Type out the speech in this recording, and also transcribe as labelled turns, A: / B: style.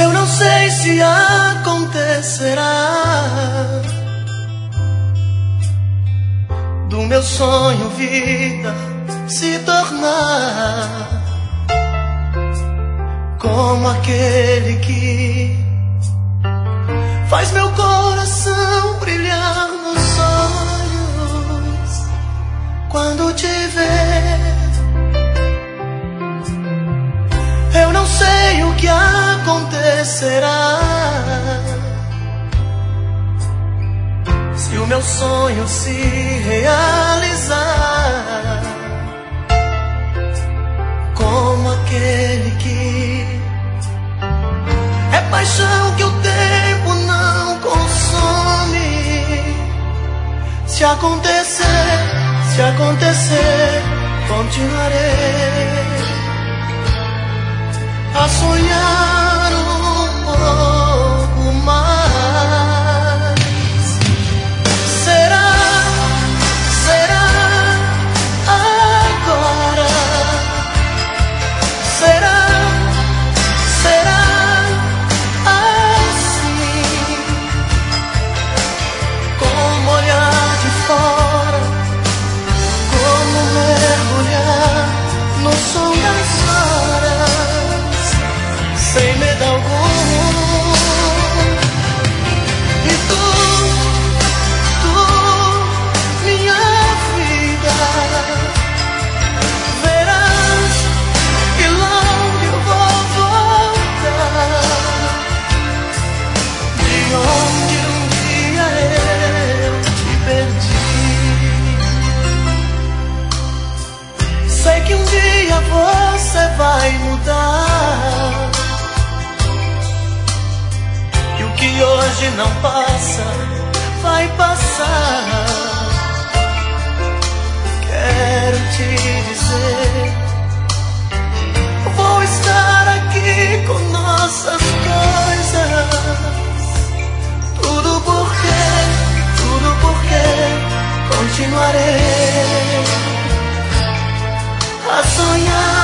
A: Eu não sei se acontecerá do meu sonho vida se tornar como aquele que faz meu coração brilhar nos olhos quando te ver. Eu não sei o que acontecerá se o meu sonho se realizar como aquele que é paixão que o tempo não consome. Se acontecer, continuarei a sonhar um pouco mais. Será agora? Será assim? Como olhar de fora, como mergulhar no som das horas, sem medo algum. E tu, minha vida, verás que logo eu vou voltar de onde um dia eu te perdi. Sei que um dia você vai mudar, e o que hoje não passa vai passar. Quero te dizer, vou estar aqui com nossas coisas. Tudo porque continuarei a sonhar.